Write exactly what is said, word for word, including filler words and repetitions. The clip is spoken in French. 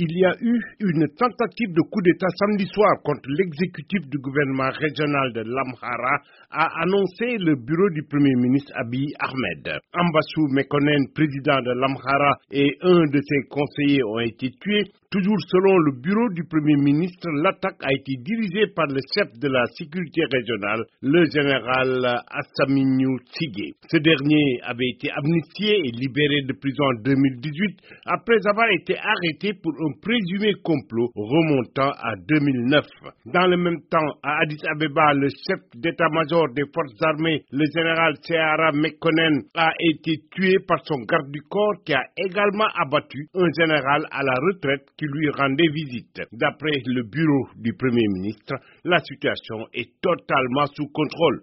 Il y a eu une tentative de coup d'État samedi soir contre l'exécutif du gouvernement régional de l'Amhara, a annoncé le bureau du Premier ministre Abiy Ahmed. Ambassou Mekonnen, président de l'Amhara, et un de ses conseillers ont été tués. Toujours selon le bureau du Premier ministre, l'attaque a été dirigée par le chef de la sécurité régionale, le général Assamignou Tsigé. Ce dernier avait été amnistié et libéré de prison en deux mille dix-huit après avoir été arrêté pour un présumé complot remontant à deux mille neuf. Dans le même temps, à Addis Abeba, le chef d'état-major des forces armées, le général Seara Mekonnen, a été tué par son garde du corps qui a également abattu un général à la retraite qui lui rendait visite. D'après le bureau du Premier ministre, la situation est totalement sous contrôle.